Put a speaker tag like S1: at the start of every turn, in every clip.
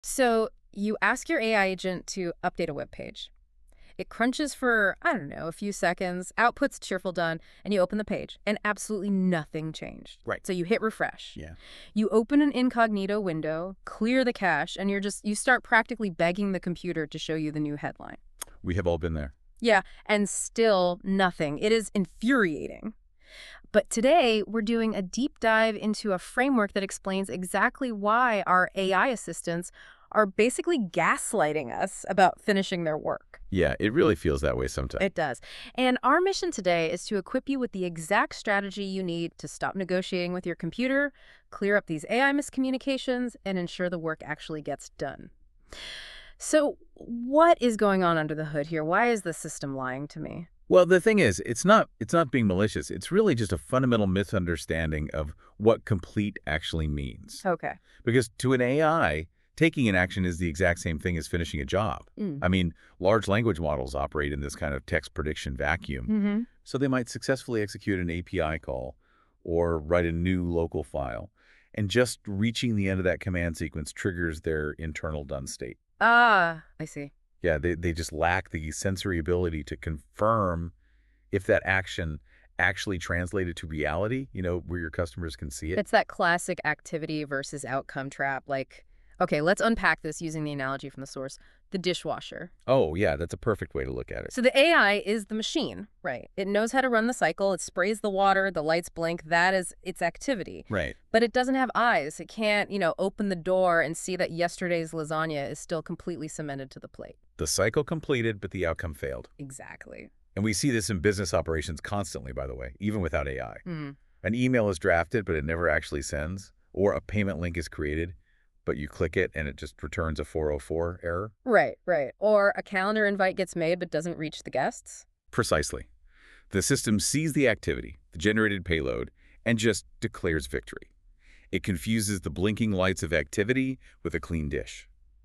S1: So you ask your AI agent to update a web page. It crunches for, I don't know, a few seconds, outputs cheerful done, and you open the page, and absolutely nothing changed.
S2: Right.
S1: So you hit refresh.
S2: Yeah.
S1: You open an incognito window, clear the cache, and you start practically begging the computer to show you the new headline.
S2: We have all been there.
S1: Yeah, and still nothing. It is infuriating. But today, we're doing a deep dive into a framework that explains exactly why our AI assistants are basically gaslighting us about finishing their work.
S2: Yeah, it really feels that way sometimes.
S1: It does. And our mission today is to equip you with the exact strategy you need to stop negotiating with your computer, clear up these AI miscommunications, and ensure the work actually gets done. So, what is going on under the hood here? Why is the system lying to me?
S2: Well, the thing is, it's not being malicious. It's really just a fundamental misunderstanding of what complete actually means.
S1: Okay.
S2: Because to an AI, taking an action is the exact same thing as finishing a job.
S1: Mm.
S2: I mean, large language models operate in this kind of text prediction vacuum.
S1: Mm-hmm.
S2: So they might successfully execute an API call or write a new local file. And just reaching the end of that command sequence triggers their internal done state.
S1: Ah, I see.
S2: Yeah, they just lack the sensory ability to confirm if that action actually translated to reality, where your customers can see it.
S1: It's that classic activity versus outcome trap. Like, okay, let's unpack this using the analogy from the source, the dishwasher.
S2: Oh, yeah, that's a perfect way to look at it.
S1: So the AI is the machine, right? It knows how to run the cycle. It sprays the water, the lights blink. That is its activity.
S2: Right.
S1: But it doesn't have eyes. It can't, open the door and see that yesterday's lasagna is still completely cemented to the plate.
S2: The cycle completed, but the outcome failed.
S1: Exactly.
S2: And we see this in business operations constantly, by the way, even without AI.
S1: Mm.
S2: An email is drafted, but it never actually sends, or a payment link is created, but you click it and it just returns a 404 error.
S1: Right, right. Or a calendar invite gets made but doesn't reach the guests.
S2: Precisely. The system sees the activity, the generated payload, and just declares victory. It confuses the blinking lights of activity with a clean dish.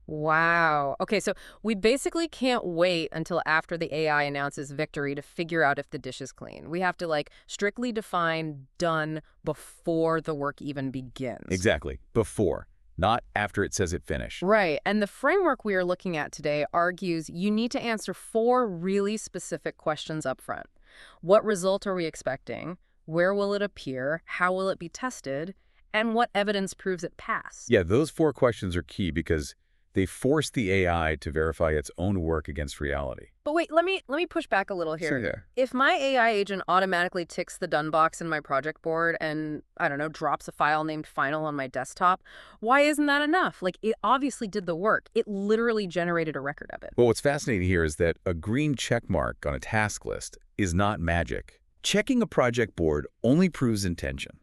S1: Wow. Okay, so we basically can't wait until after the AI announces victory to figure out if the dish is clean. We have to, strictly define done before the work even begins.
S2: Exactly. Before, not after it says it finished.
S1: Right. And the framework we are looking at today argues you need to answer 4 really specific questions up front. What result are we expecting? Where will it appear? How will it be tested? And what evidence proves it passed?
S2: Yeah, those 4 questions are key because they force the AI to verify its own work against reality.
S1: But wait, let me push back a little here.
S2: Sure, yeah.
S1: If my AI agent automatically ticks the done box in my project board and, I don't know, drops a file named final on my desktop, why isn't that enough? It obviously did the work. It literally generated a record of it.
S2: Well, what's fascinating here is that a green check mark on a task list is not magic. Checking a project board only proves intention.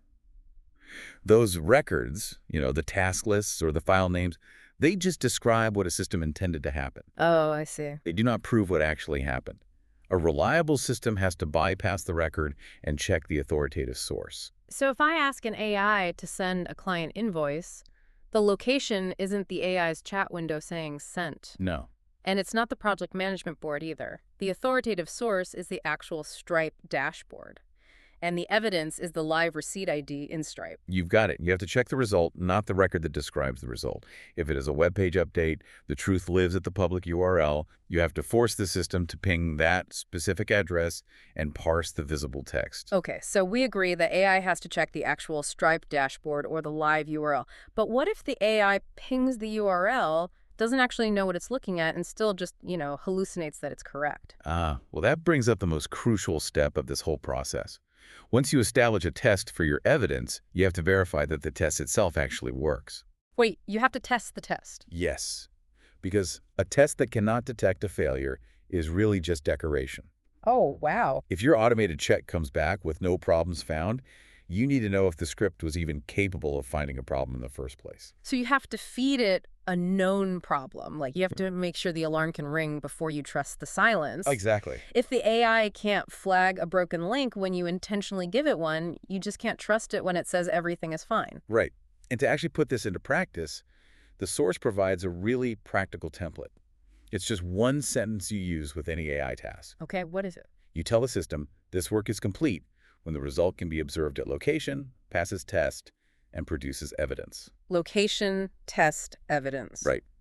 S2: Those records, the task lists or the file names, they just describe what a system intended to happen.
S1: Oh, I see.
S2: They do not prove what actually happened. A reliable system has to bypass the record and check the authoritative source.
S1: So if I ask an AI to send a client invoice, the location isn't the AI's chat window saying sent.
S2: No.
S1: And it's not the project management board either. The authoritative source is the actual Stripe dashboard. And the evidence is the live receipt ID in Stripe.
S2: You've got it. You have to check the result, not the record that describes the result. If it is a web page update, the truth lives at the public URL. You have to force the system to ping that specific address and parse the visible text.
S1: Okay, so we agree that AI has to check the actual Stripe dashboard or the live URL. But what if the AI pings the URL, doesn't actually know what it's looking at, and still just, hallucinates that it's correct?
S2: Well, that brings up the most crucial step of this whole process. Once you establish a test for your evidence, you have to verify that the test itself actually works.
S1: Wait, you have to test the test?
S2: Yes, because a test that cannot detect a failure is really just decoration.
S1: Oh, wow.
S2: If your automated check comes back with no problems found, you need to know if the script was even capable of finding a problem in the first place.
S1: So you have to feed it a known problem. You have to make sure the alarm can ring before you trust the silence.
S2: Exactly.
S1: If the AI can't flag a broken link when you intentionally give it one, you just can't trust it when it says everything is fine.
S2: Right. And to actually put this into practice, the source provides a really practical template. It's just one sentence you use with any AI task.
S1: Okay, what is it?
S2: You tell the system, this work is complete when the result can be observed at location, passes test, and produces evidence.
S1: Location, test, evidence.
S2: Right.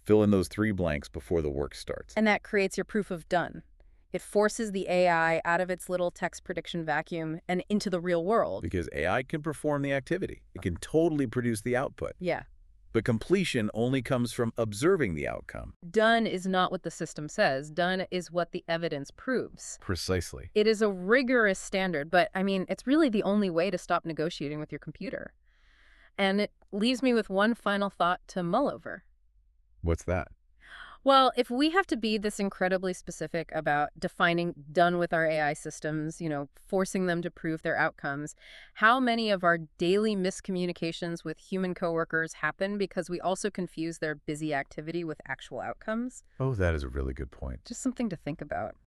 S2: Fill in those 3 blanks before the work starts.
S1: And that creates your proof of done. It forces the AI out of its little text prediction vacuum and into the real world.
S2: Because AI can perform the activity. It can totally produce the output.
S1: Yeah.
S2: But completion only comes from observing the outcome.
S1: Done is not what the system says. Done is what the evidence proves.
S2: Precisely.
S1: It is a rigorous standard, but I mean, it's really the only way to stop negotiating with your computer. And it leaves me with one final thought to mull over.
S2: What's that?
S1: Well, if we have to be this incredibly specific about defining done with our AI systems, forcing them to prove their outcomes, how many of our daily miscommunications with human coworkers happen because we also confuse their busy activity with actual outcomes?
S2: Oh, that is a really good point.
S1: Just something to think about.